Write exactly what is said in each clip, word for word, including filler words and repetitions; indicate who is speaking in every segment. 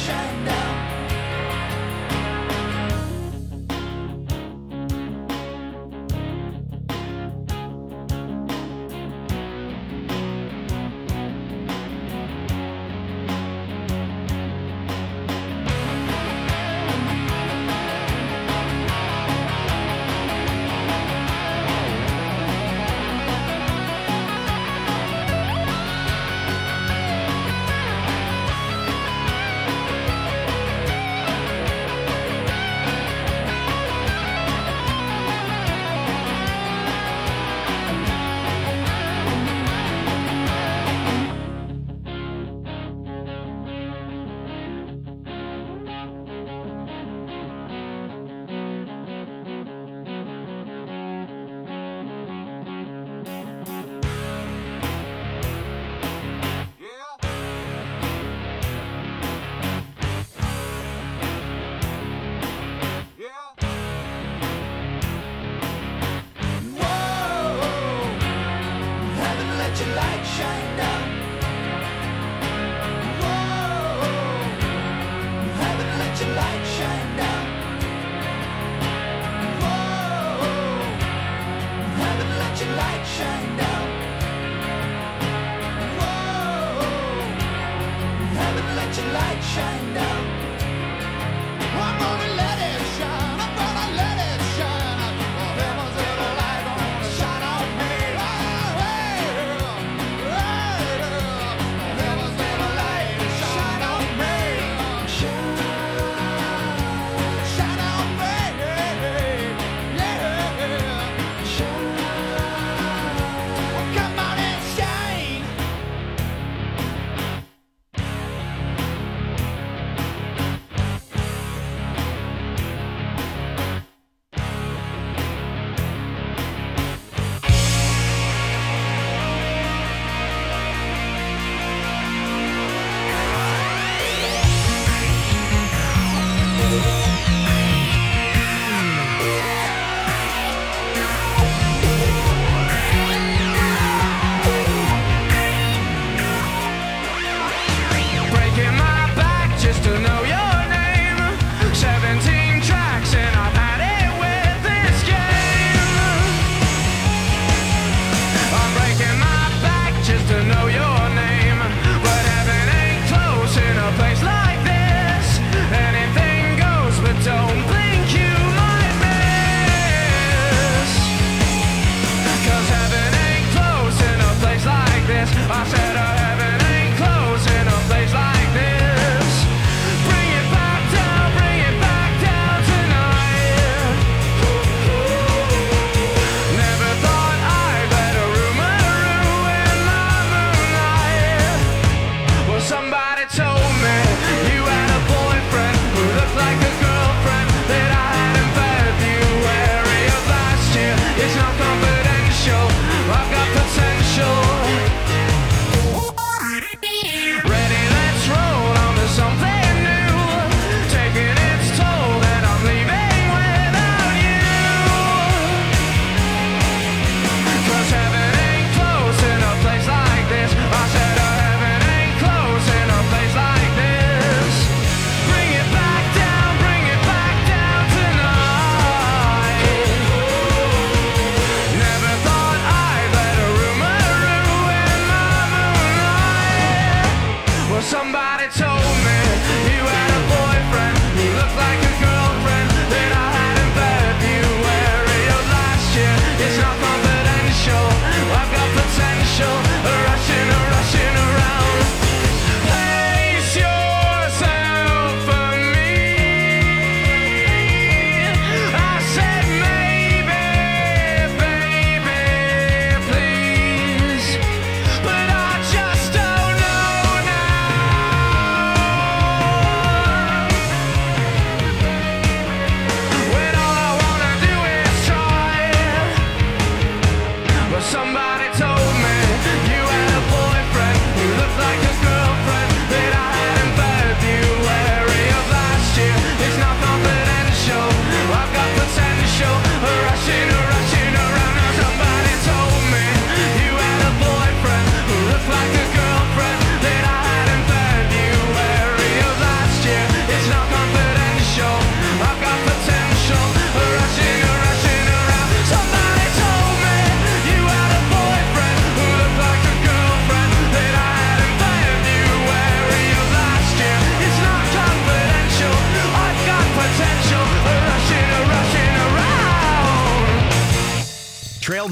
Speaker 1: shine down. Let your light shine down. Whoa, heaven, let your light shine down. Whoa, heaven, let your light shine down. Whoa, heaven, let your light shine down. I'm gonna let it shine. I'm gonna let it shine. Oh, heaven's little light gonna shine on me.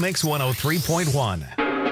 Speaker 2: Mix one oh three point one.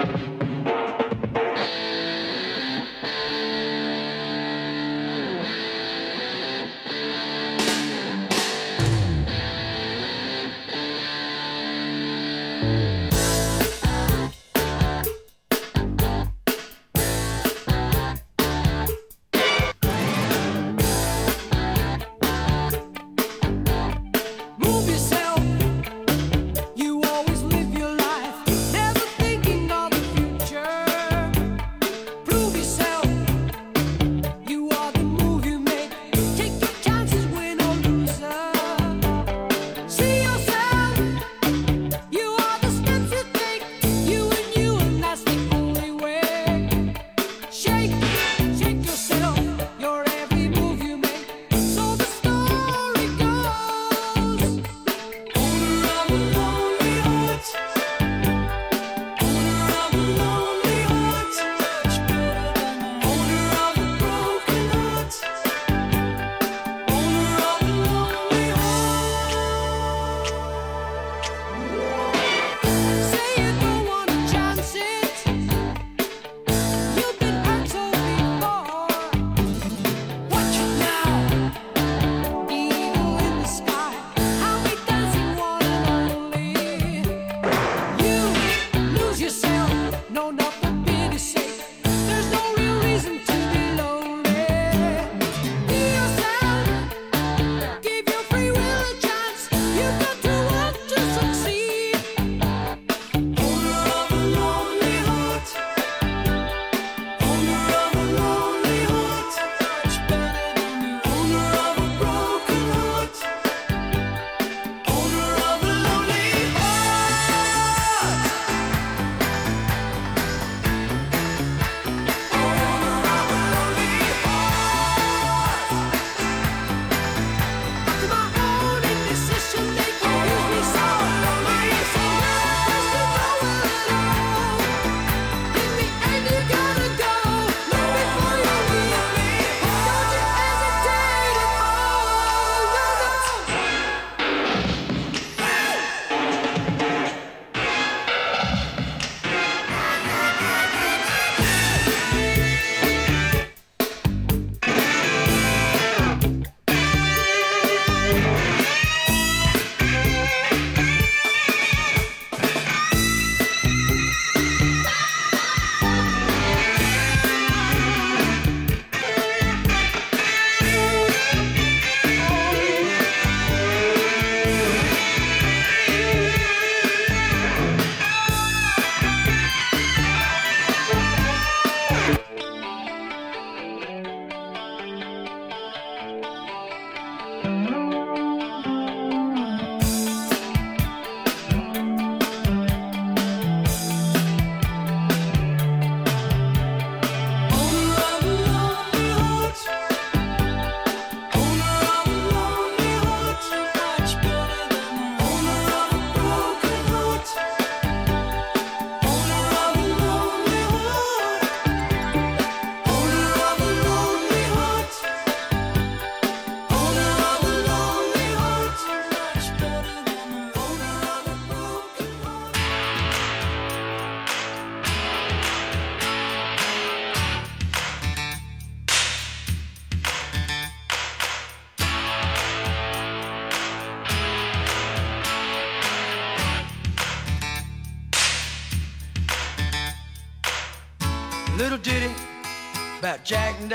Speaker 3: Little ditty about Jack and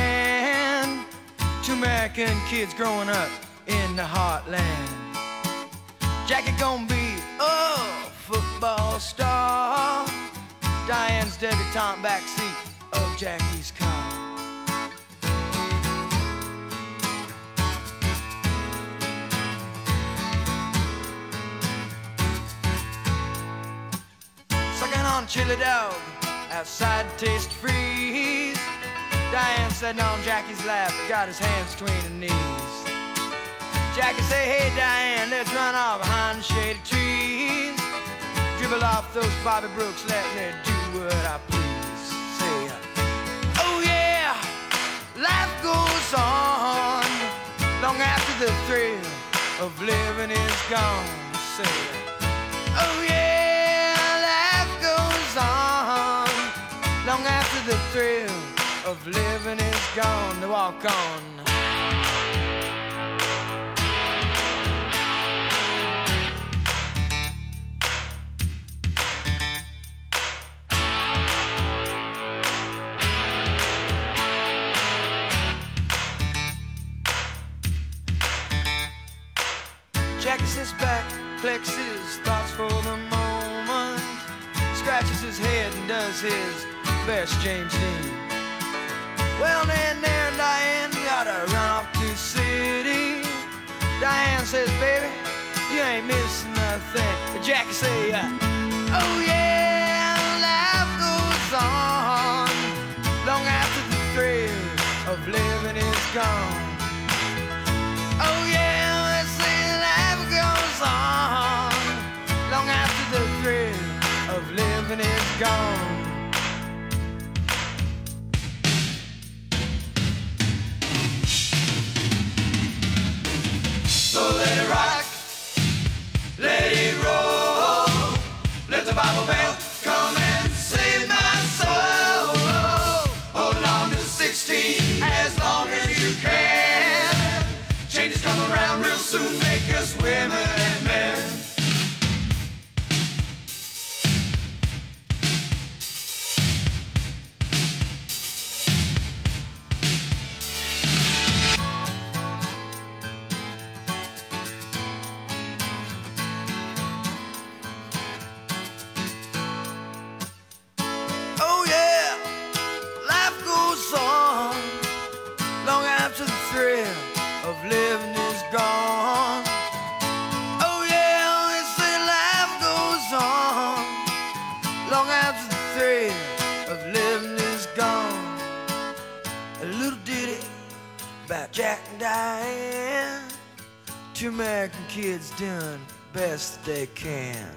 Speaker 3: Diane, two American kids growing up in the heartland. Jackie gonna be a football star, Diane's debutante backseat of Jackie's car. Sucking on chili dog outside Taste Freeze, Diane sitting on Jackie's lap, got his hands between her knees. Jackie say, hey Diane, let's run off behind the shady trees, dribble off those Bobby Brooks, let me do what I please. Say, oh yeah, life goes on long after the thrill of living is gone. Say, oh yeah, the thrill of living is gone. To walk on. Jackie sits back, collects his thoughts for the moment, scratches his head and does his best James Dean. Well, then there, Diane, gotta run off to the city. Diane says, baby, you ain't missing nothing. But Jackie say, uh, oh yeah, life goes on long after the thrill of living is gone. Oh yeah, they say life goes on long after the thrill of living is gone. So let it rock, let it roll, let the Bible bell come and save my soul. Hold on to sixteen as long as you can. Changes come around real soon, make us women and men. Oh yeah, life goes on long after the thrill of living is gone. Oh yeah, they say life goes on long after the thrill of living is gone. A little ditty about Jack and Diane, two American kids doing best they can.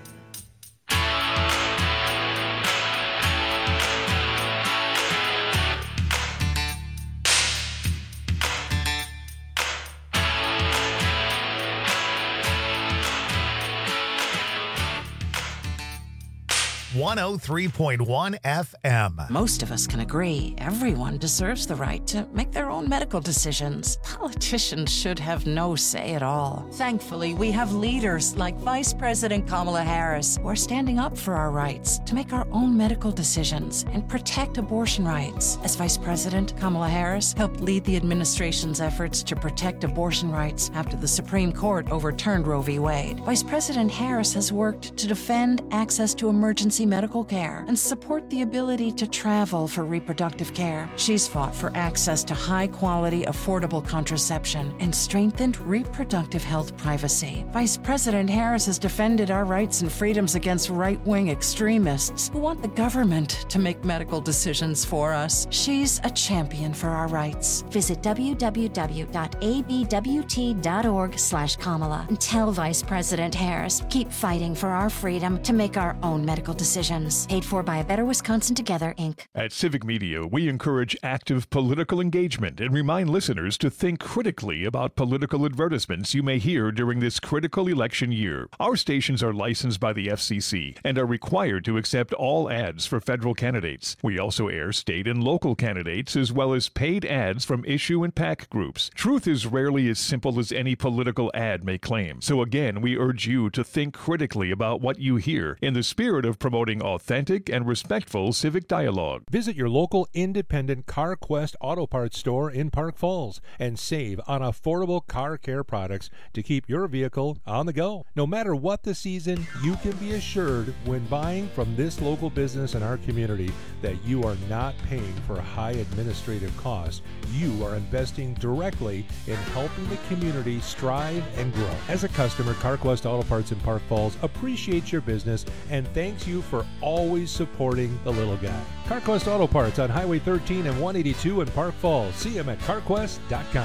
Speaker 2: one oh three point one F M.
Speaker 4: Most of us can agree everyone deserves the right to make their own medical decisions. Politicians should have no say at all. Thankfully, we have leaders like Vice President Kamala Harris who are standing up for our rights to make our own medical decisions and protect abortion rights. As Vice President, Kamala Harris helped lead the administration's efforts to protect abortion rights after the Supreme Court overturned Roe v. Wade. Vice President Harris has worked to defend access to emergency medical care and support the ability to travel for reproductive care. She's fought for access to high-quality, affordable contraception and strengthened reproductive health privacy. Vice President Harris has defended our rights and freedoms against right-wing extremists who want the government to make medical decisions for us. She's a champion for our rights.
Speaker 5: Visit w w w dot a b w t dot org slash Kamala and tell Vice President Harris, keep fighting for our freedom to make our own medical decisions. Paid for by A Better Wisconsin Together, Incorporated.
Speaker 6: At Civic Media, we encourage active political engagement and remind listeners to think critically about political advertisements you may hear during this critical election year. Our stations are licensed by the F C C and are required to accept all ads for federal candidates. We also air state and local candidates as well as paid ads from issue and PAC groups. Truth is rarely as simple as any political ad may claim. So again, we urge you to think critically about what you hear in the spirit of promoting authentic and respectful civic dialogue.
Speaker 7: Visit your local independent CarQuest Auto Parts store in Park Falls and save on affordable car care products to keep your vehicle on the go. No matter what the season, you can be assured when buying from this local business in our community that you are not paying for high administrative costs. You are investing directly in helping the community strive and grow. As a customer, CarQuest Auto Parts in Park Falls appreciates your business and thanks you for always supporting the little guy. CarQuest Auto Parts on Highway thirteen and one eighty-two in Park Falls. See them at car quest dot com.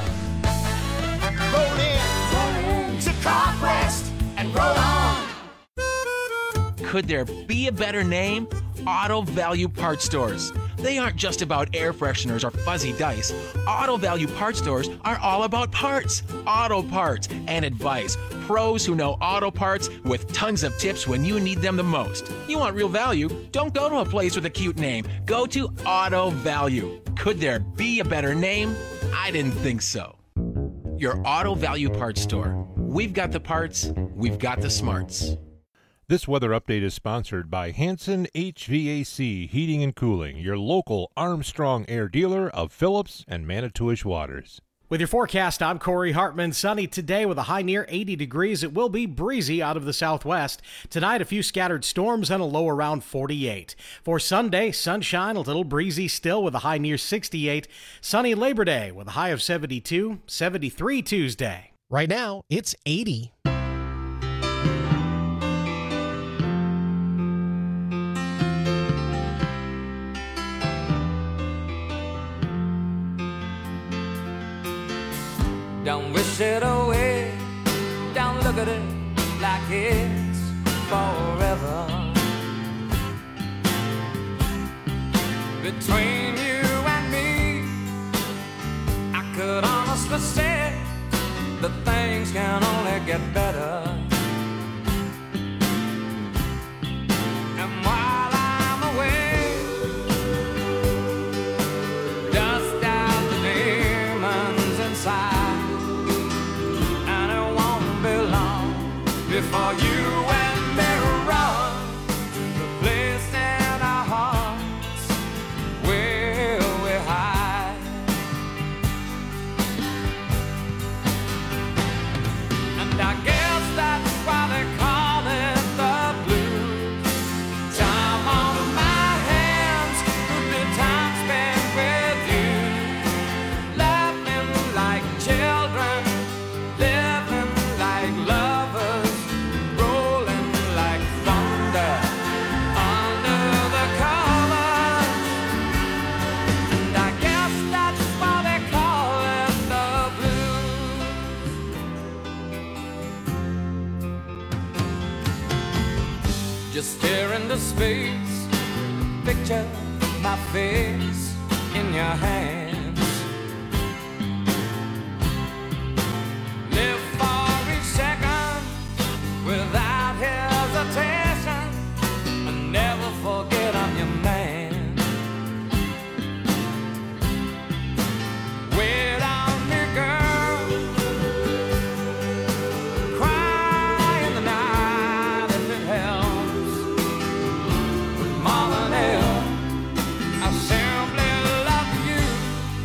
Speaker 1: Roll in, roll in to CarQuest and roll on.
Speaker 8: Could there be a better name? Auto Value Parts Stores. They aren't just about air fresheners or fuzzy dice. Auto Value Parts Stores are all about parts, auto parts, and advice. pros who know auto parts with tons of tips when you need them the most. You want real value? Don't go to a place with a cute name. Go to Auto Value. Could there be a better name? I didn't think so. Your Auto Value Parts store. We've got the parts, we've got the smarts.
Speaker 7: This weather update is sponsored by Hanson H V A C Heating and Cooling, your local Armstrong Air dealer of Phillips and Manitowish Waters.
Speaker 9: With your forecast, I'm Corey Hartman. Sunny today with a high near eighty degrees. It will be breezy out of the southwest. Tonight, a few scattered storms and a low around forty-eight. For Sunday, sunshine, a little breezy still with a high near sixty-eight. Sunny Labor Day with a high of seventy-two. seventy-three Tuesday.
Speaker 10: Right now, it's eighty.
Speaker 1: Don't wish it away, don't look at it like it's forever. Between you and me, I could honestly say that things can only get better. And while I'm away, dust out the demons inside. Before you and me run to the place in our hearts where we hide. And I guess that's why they call it the blues. Time on my hands, good time spent with you. Laughing like children, living like lovers. Just stare into space, picture my face in your hands. Live for each second without hesitation, and never forget I'm your man. Wait on me, girl, cry in the night if it helps. I simply love you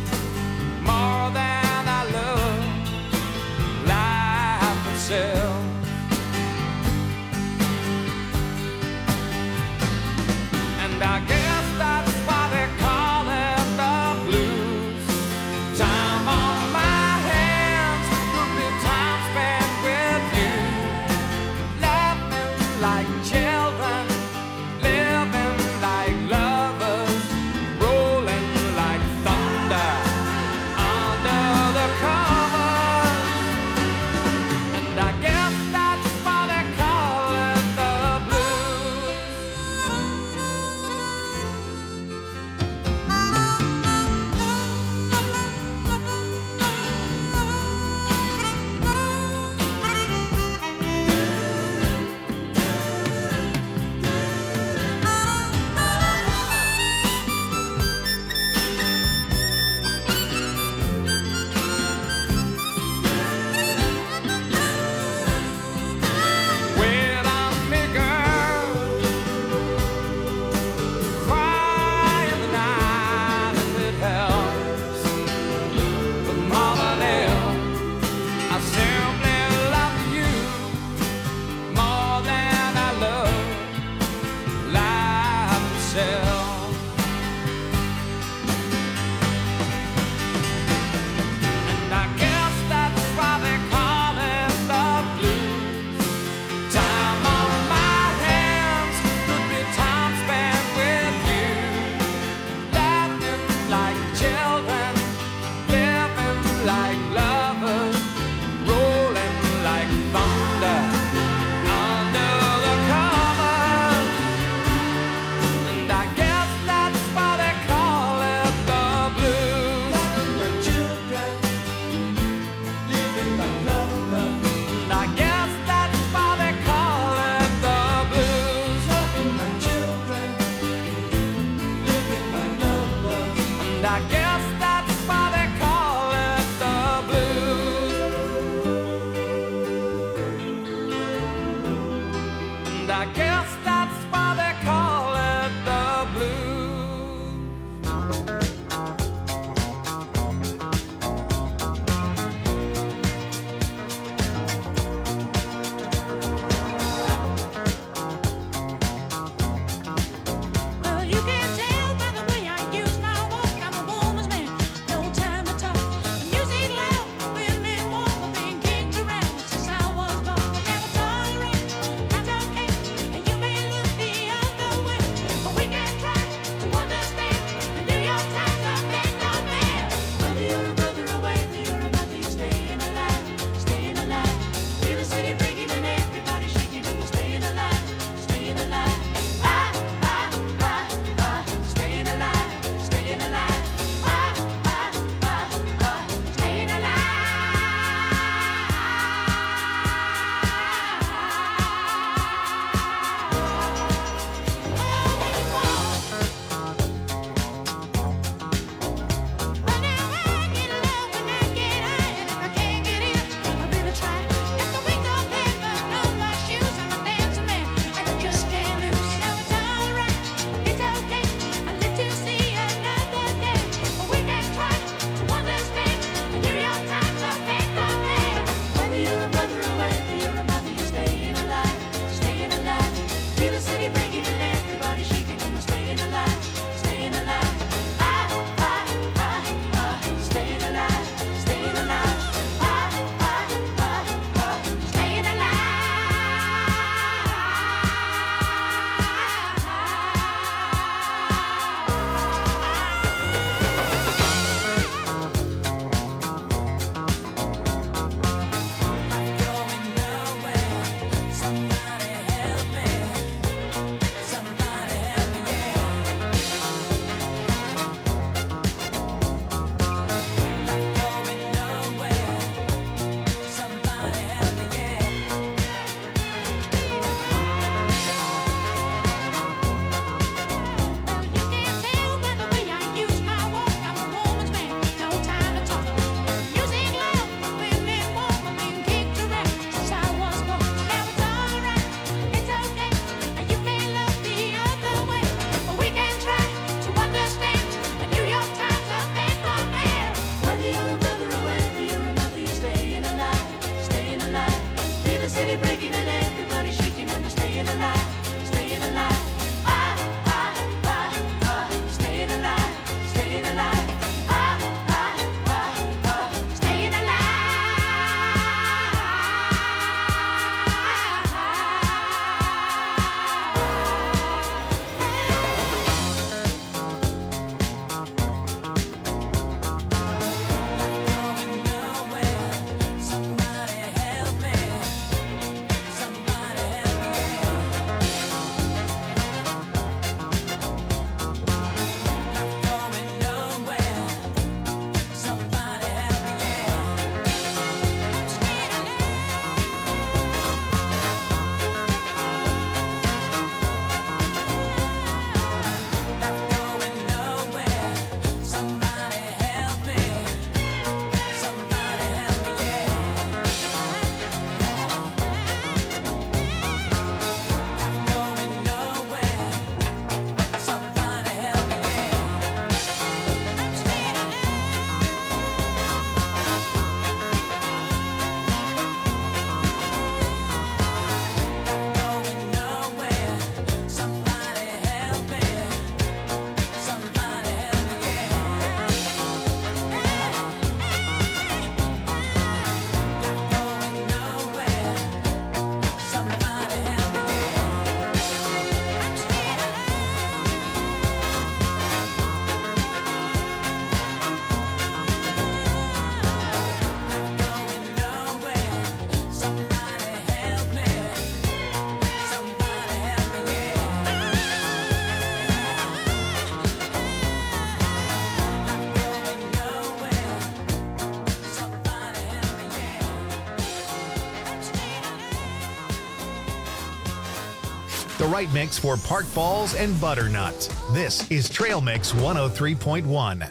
Speaker 2: The right mix for Park Falls and Butternut. This is Trail Mix one oh three point one.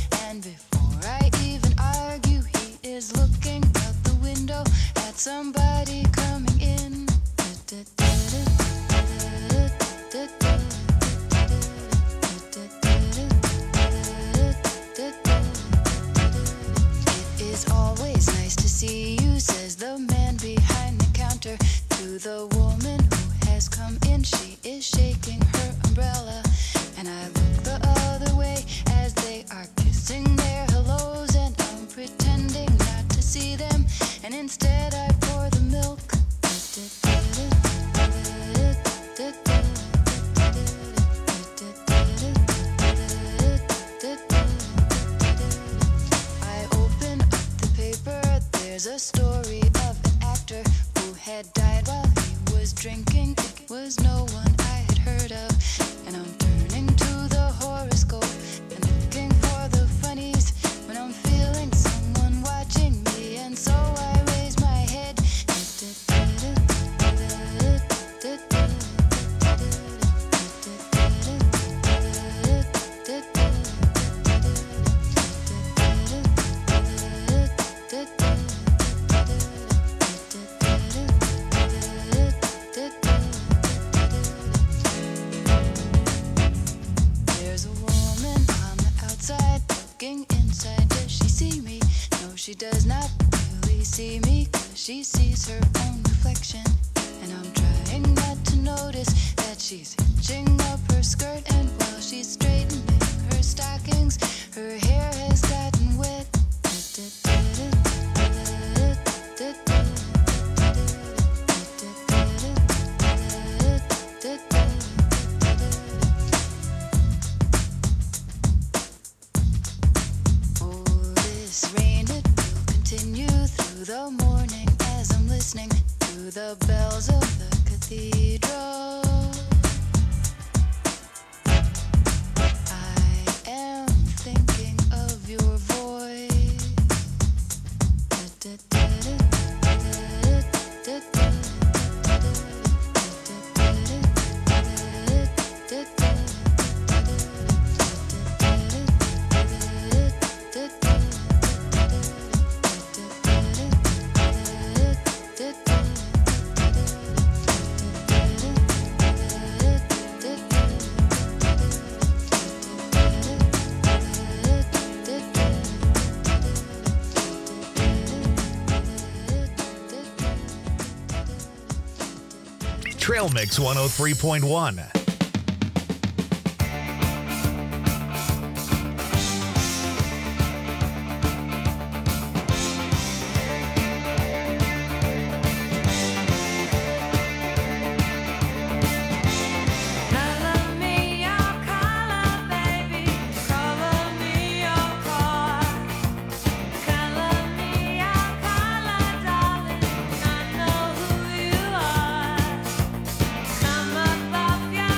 Speaker 11: Somebody to the woman who has come in. She is shaking her umbrella, and I look the other way as they are kissing their hellos, and I'm pretending not to see them, and instead I pour the milk. I open up the paper. There's a story of an actor who had died while he was drinking. It was no one I had heard of, and I'm turning to the horoscope and looking for the funnies when I'm feeling someone watching me, and so I raise my head. There's a woman on the outside looking inside. Does she see me? No, she does not really see me, 'cause she sees her own reflection. And I'm trying not to notice that she's hitching up her skirt, and while she's straightening her stockings, her hair has gotten wet. Oh, this rain, it will continue through the morning as I'm listening to the bells of the cathedral. I am thinking of your voice.
Speaker 2: Trail Mix one oh three point one.
Speaker 12: Come up off your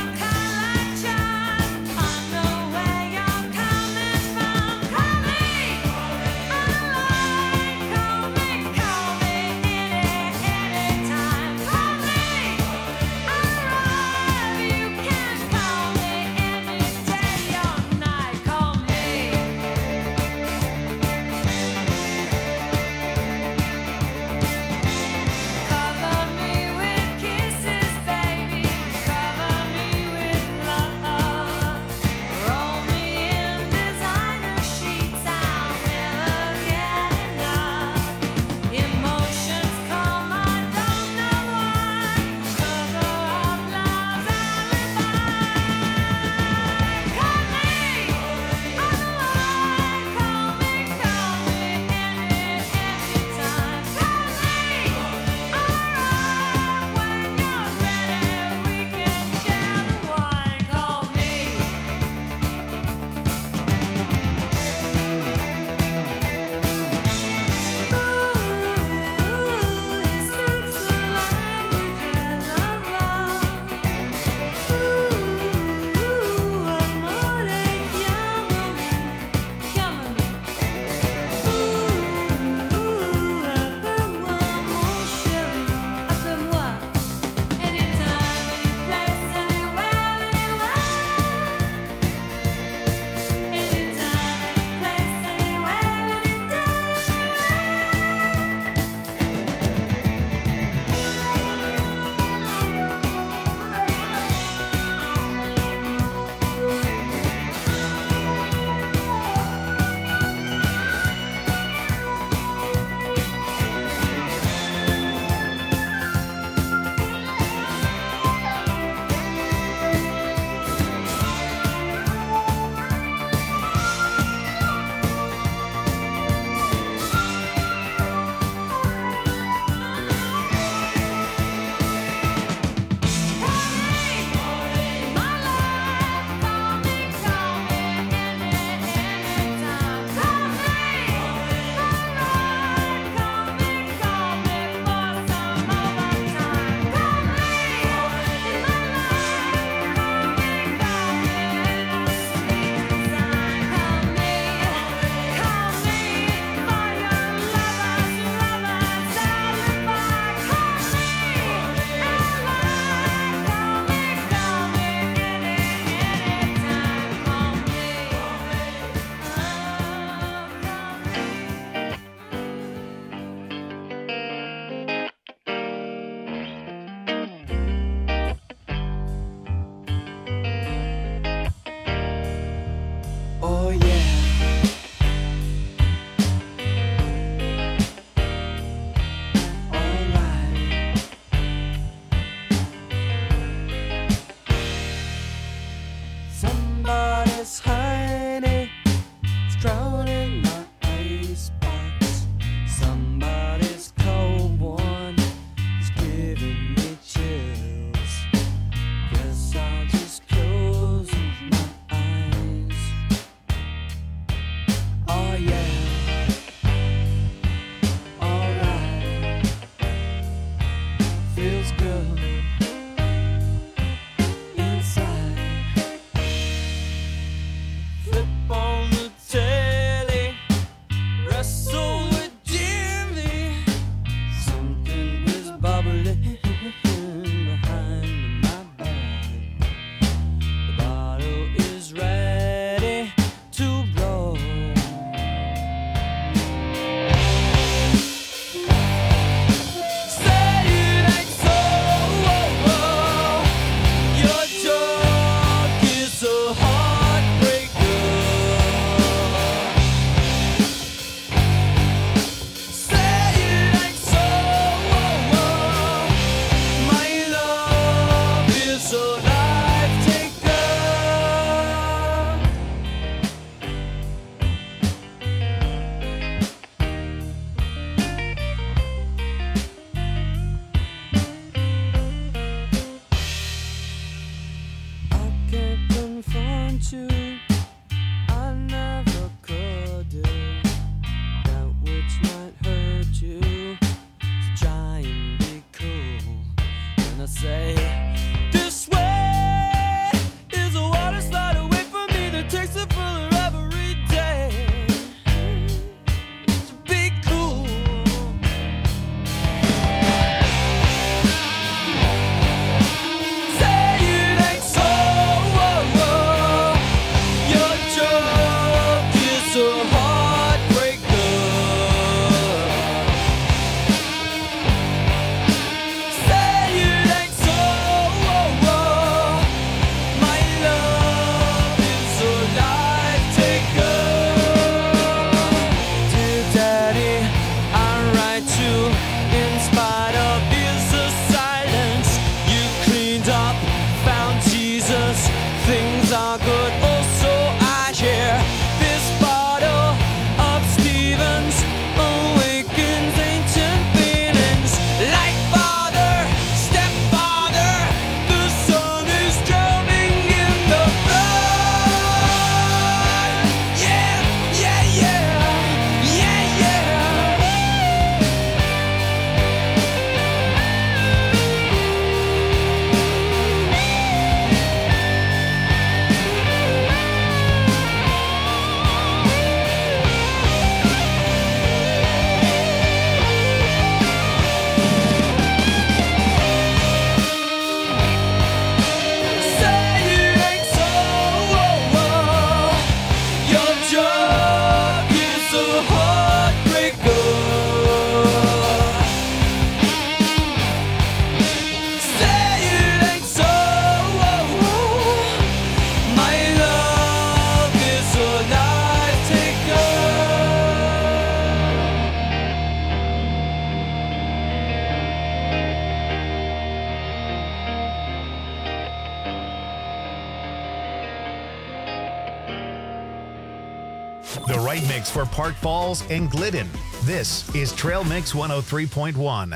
Speaker 2: right mix for Park Falls and Glidden. This is Trail Mix one oh three point one.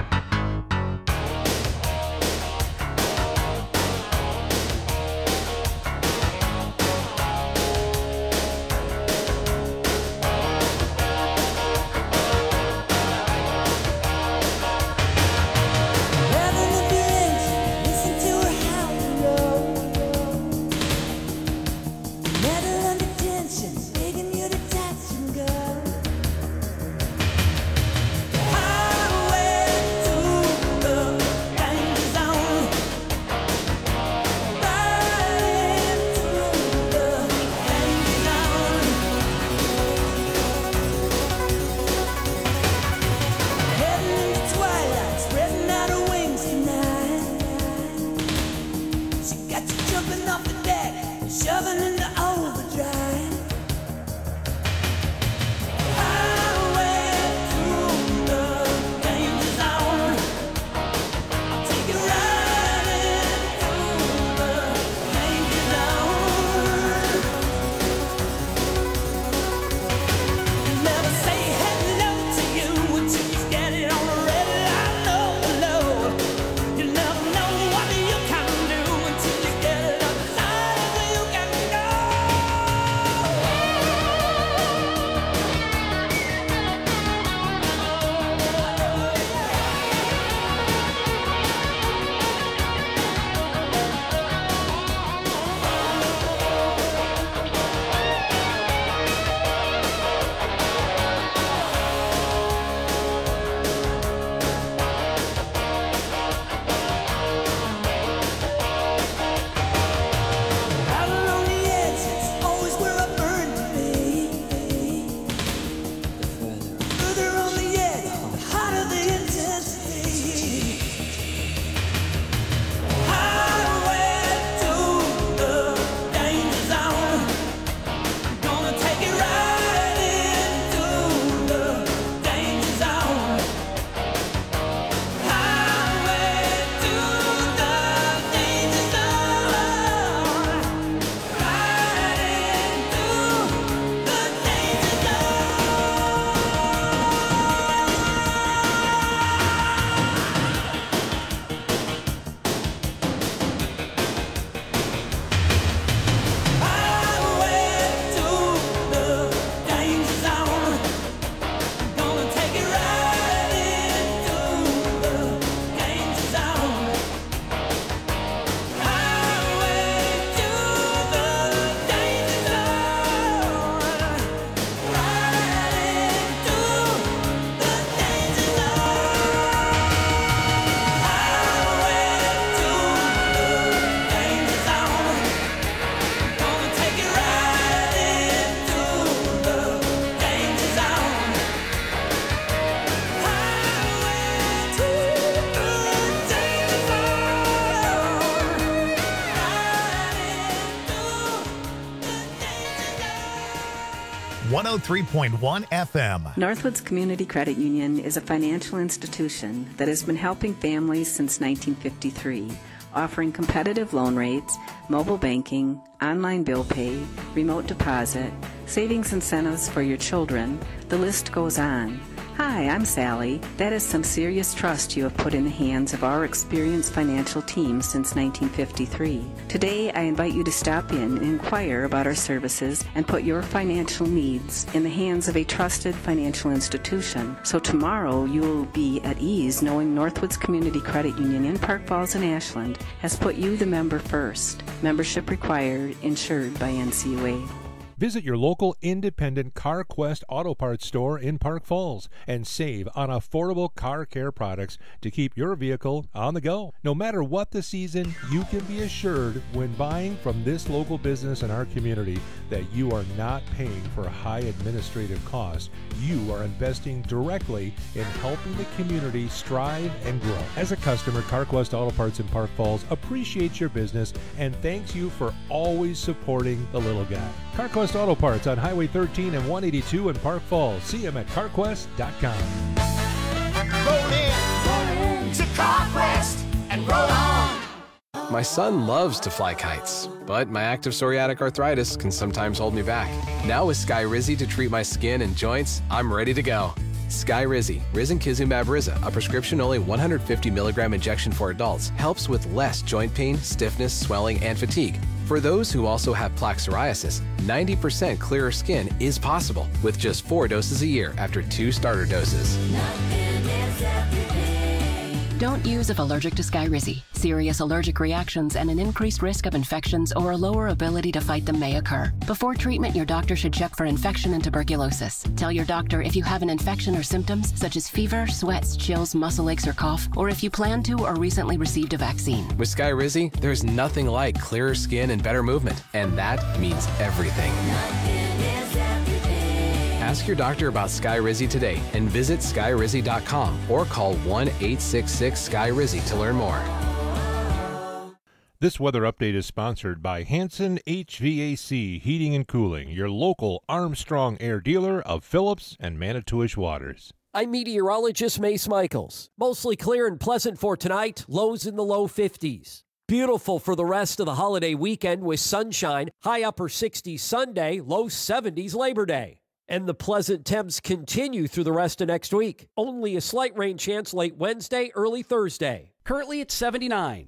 Speaker 2: one oh three point one F M.
Speaker 12: Northwoods Community Credit Union is a financial institution that has been helping families since nineteen fifty-three, offering competitive loan rates, mobile banking, online bill pay, remote deposit, savings incentives for your children. The list goes on. Hi, I'm Sally. That is some serious trust you have put in the hands of our experienced financial team since nineteen fifty-three. Today, I invite you to stop in and inquire about our services and put your financial needs in the hands of a trusted financial institution. So tomorrow, you will be at ease knowing Northwoods Community Credit Union in Park Falls and Ashland has put you, the member, first. Membership required, insured by N C U A.
Speaker 7: Visit your local independent CarQuest Auto Parts store in Park Falls and save on affordable car care products to keep your vehicle on the go. No matter what the season, you can be assured when buying from this local business in our community that you are not paying for high administrative costs. You are investing directly in helping the community strive and grow. As a customer, CarQuest Auto Parts in Park Falls appreciates your business and thanks you for always supporting the little guy. CarQuest Auto Parts on Highway thirteen and one eighty-two in Park Falls. See them at carquest dot com.
Speaker 1: Roll in, roll in to CarQuest and roll on.
Speaker 13: My son loves to fly kites, but my active psoriatic arthritis can sometimes hold me back. Now with Skyrizi to treat my skin and joints, I'm ready to go. Skyrizi, risankizumab Riza, a prescription-only one hundred fifty milligram injection for adults, helps with less joint pain, stiffness, swelling, and fatigue. For those who also have plaque psoriasis, ninety percent clearer skin is possible with just four doses a year after two starter doses.
Speaker 14: Don't use if allergic to Skyrizi. Serious allergic reactions and an increased risk of infections or a lower ability to fight them may occur. Before treatment, your doctor should check for infection and tuberculosis. Tell your doctor if you have an infection or symptoms such as fever, sweats, chills, muscle aches, or cough, or if you plan to or recently received a vaccine.
Speaker 13: With Skyrizi, there's nothing like clearer skin and better movement, and that means everything. Ask your doctor about Skyrizi today and visit Skyrizi dot com or call one eight six six Sky Rizi to learn more.
Speaker 7: This weather update is sponsored by Hanson H V A C Heating and Cooling, your local Armstrong Air dealer of Phillips and Manitowish Waters.
Speaker 15: I'm meteorologist Mace Michaels. Mostly clear and pleasant for tonight, lows in the low fifties. Beautiful for the rest of the holiday weekend with sunshine, high upper sixties Sunday, low seventies Labor Day. And the pleasant temps continue through the rest of next week. Only a slight rain chance late Wednesday, early Thursday. Currently at seventy-nine.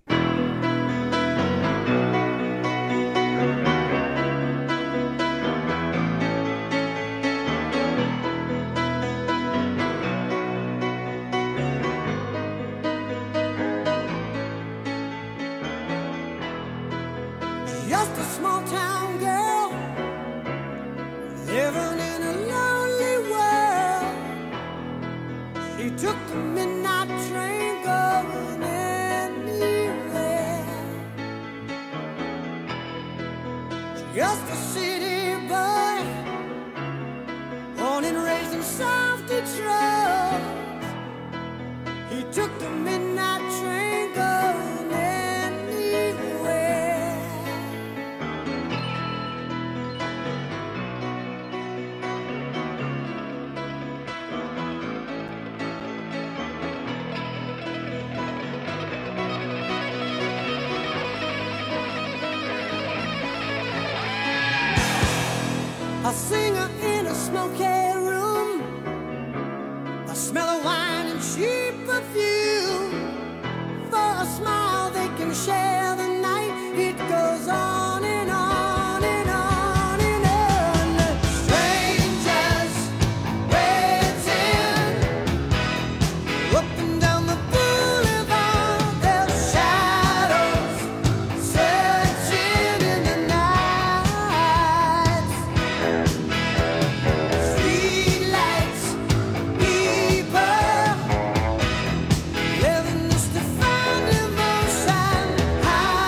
Speaker 1: Just a small town girl living in a lonely world. She took the midnight train going anywhere. Just a city boy, born and raised in South Detroit. He took the midnight train going anywhere. A singer in a smoky room, a smell of wine and cheap perfume. For a smile they can share the night. It goes on and on and on and on. Strangers waiting up and down the boulevard. Their shadows searching in the night. Streetlights, people living just to find emotion. How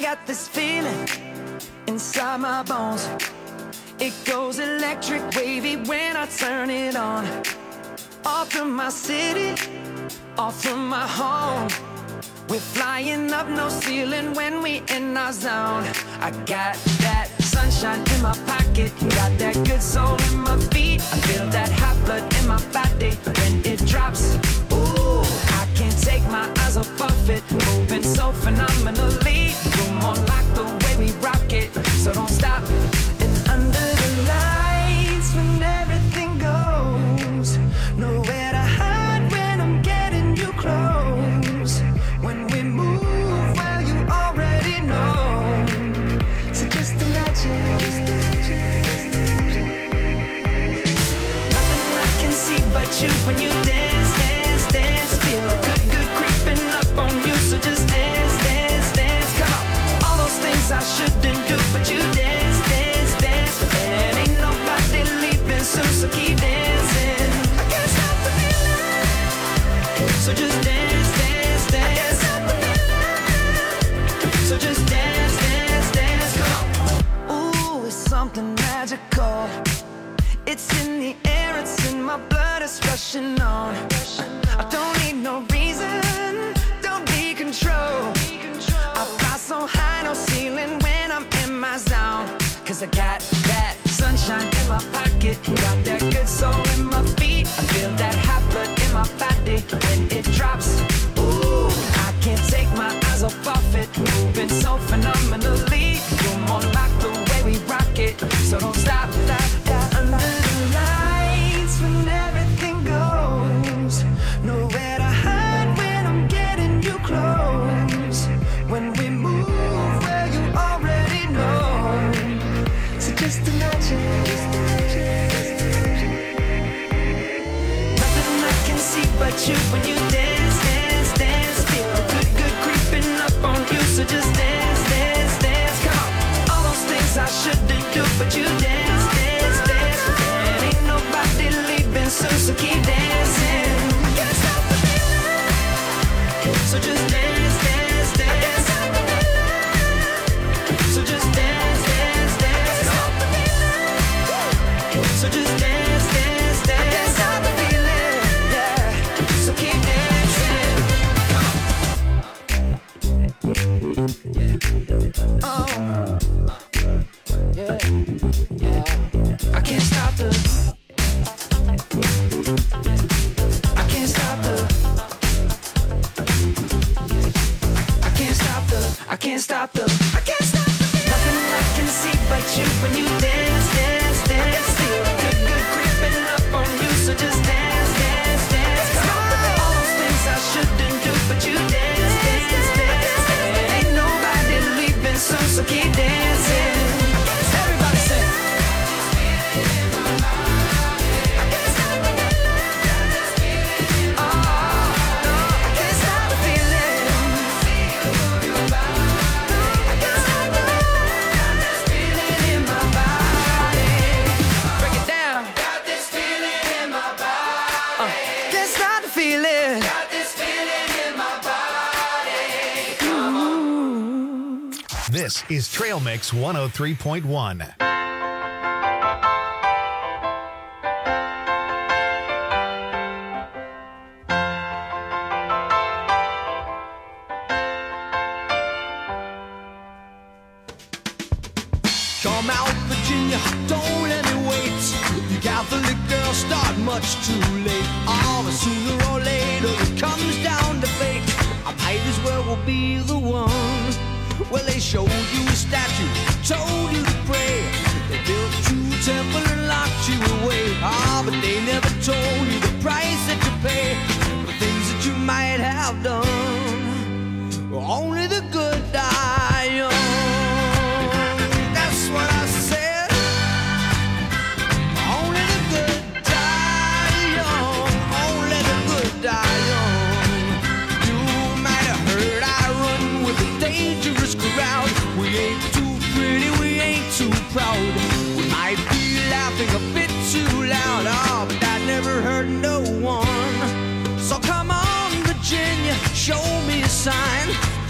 Speaker 3: got this feeling inside my bones. It goes electric wavy when I turn it on. Off from my city, off from my home. We're flying up, no ceiling when we in our zone. I got that sunshine in my pocket, got that good soul in my feet. I feel that hot blood in my body when it drops. Ooh, I can't take my eyes off of it, moving so phenomenally. You're more like the way we rock it, so don't stop. And under the lights when everything goes, nowhere to hide when I'm getting you close. When we move, well, you already know. So just imagine. Nothing I can see but you when you dance, dance, dance. Feel good, good creeping up on you. So just dance, dance, dance. Come on. All those things I shouldn't do, but you dance, dance, dance. And ain't nobody leaving soon, so keep dancing. I can't stop the feeling. So just dance, dance, dance. So just dance, dance, dance, come on. Ooh, it's something magical. It's in the air, it's in my blood, it's rushing on. I don't need no reason, don't be control. I fly so high, no ceiling when I'm in my zone. Cause I got that sunshine in my pocket, got that good soul in my feet. I feel that hot blood in my body when it drops. Ooh, I can't take my eyes off of it, moving so phenomenally. You're more like the way we rock it, so don't stop, stop, stop. Under the lights when everything goes, nowhere to hide when I'm getting you close. When we move, well, you already know. So just imagine. Nothing I can see but you when you dance, dance, dance. Feel good, good creeping up on you. So just dance, dance, dance. Come on. All those things I shouldn't do, but you dance, dance, dance. And ain't nobody leaving soon, so keep dancing. I can't stop the feeling. So just dance, dance, dance. So just dance, dance, dance. So just dance, dance, dance. I can't stop the feeling, yeah. So keep dancing. Oh, yeah, yeah. I can't stop the. I can't stop the. I can't stop the. I can't stop the. I can't stop the. Nothing I can see but you when you dance, dance, dance. Feel good, good creeping up on you. So just dance, dance, dance. Come on. All those things I shouldn't do, but you dance, dance, dance. And ain't nobody leaving soon, so keep dancing. Everybody sing.
Speaker 2: This is Trail Mix one oh three point one.
Speaker 1: Come out, Virginia, don't let me wait. You Catholic girls start much too late. Oh, but sooner or later it comes down to fate. I might as well will be the one. Well, they showed you a statue, told you to pray. They built you a temple and locked you away. Ah, but they never told you the price that you pay for things that you might have done. Only the good die young. That's what I said. Only the good die young. Only the good die young. You might have heard I run with a dangerous crowd.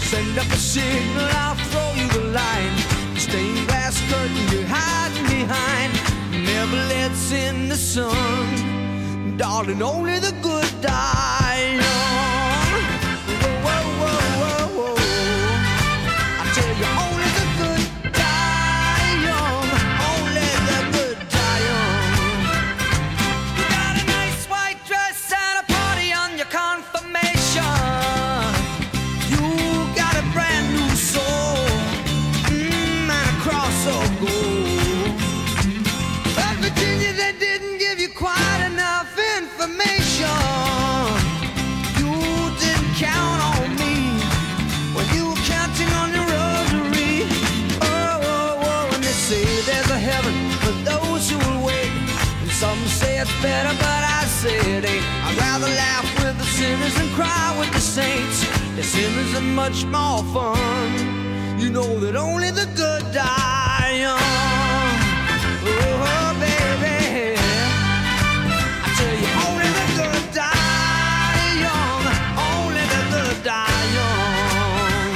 Speaker 3: Send up a signal, I'll throw you the line. Stained glass curtain you're hiding behind never lets in the sun. Darling, only the good die young. Whoa, whoa, whoa, whoa, whoa. I tell you, only the good die young. Only the good die young. You got a nice white dress and a party on your confirmation. You got a brand new soul, mm, and a cross of gold. But Virginia, they didn't give you quite enough information. You didn't count on me when you were counting on your rosary. Oh, oh, oh, and they say there's a heaven for those who will wait. And some say it's better, but I say it ain't. I'd rather laugh with the sinners and cry with the saints. The sinners are much more fun. You know that only the good die young. Oh, baby, I tell you, only the good die young. Only the good die young.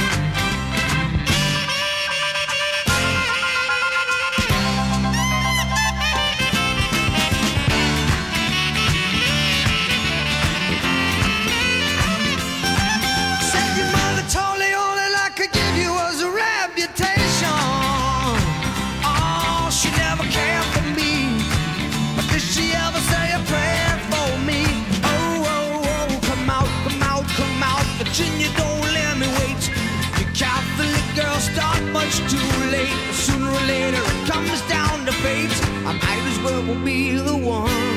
Speaker 3: Said your mother told you all that I could give you was a reputation. Oh, she never cared for me, but did she ever say a prayer for me? Oh, oh, oh, come out, come out, come out, Virginia, don't let me wait. You Catholic girls start much too late. Sooner or later it comes down to fate. I might as well be the one.